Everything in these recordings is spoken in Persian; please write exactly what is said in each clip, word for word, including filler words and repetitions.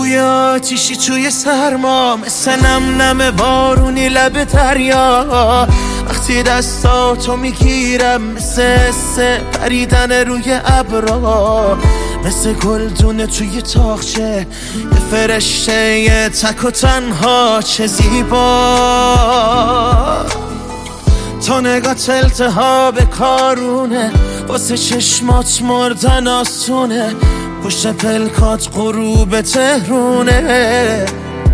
بوی آتیشی توی سرما، مثل نم نم بارونی لب دریا. وقتی دستاتو میگیرم مثل حس پریدن روی ابرا، مثل گلدونه توی تاقچه یه فرشته یه تک و تنها. چه زیبا تو نگات التهاب کارونه، واسه چشمات مردن آسونه، پشت پلکات غروب تهرونه.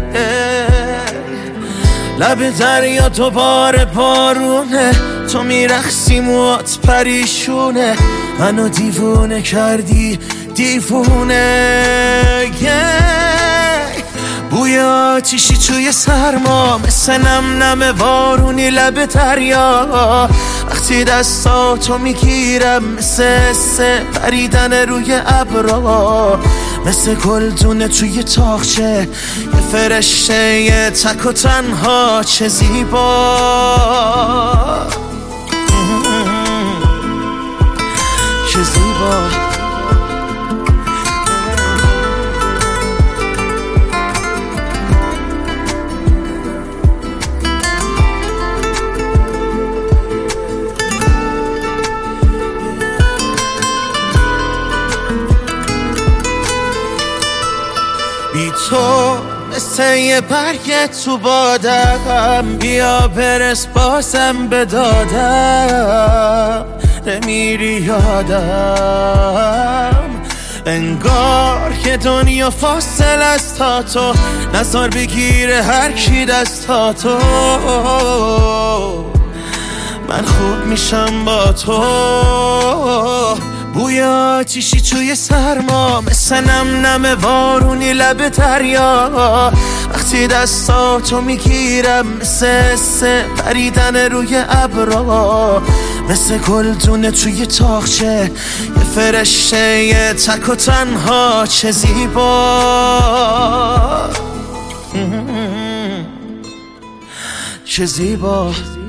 لب دریا دوباره بارونه، تو میرخصی موات پریشونه، منو دیوونه کردی دیوونه. بوی آتیشی توی سرما، مثل نم نم بارونی لب دریا. وقتی دستاتو میگیرم مثل حس پریدن روی ابرا، مثل گلدونه توی تاقچه یه فرشته یه تک و تنها. چه زیبا چه زیبا. بی تو مثل یه برگ تو بادم، بیا برس بازم به دادم. نمیری یادم انگار که دنیا فاصل است تا تو، نزار بگیره هر کی دستاتو. من خوب میشم با تو. بوی آتیشی توی سرما، مثل نم نم بارونی لب دریا. وقتی دستاتو میگیرم مثل حس پریدن روی ابرا، مثل گلدونه توی تاقچه یه فرشته یه تک و تنها. چه زیبا چه زیبا.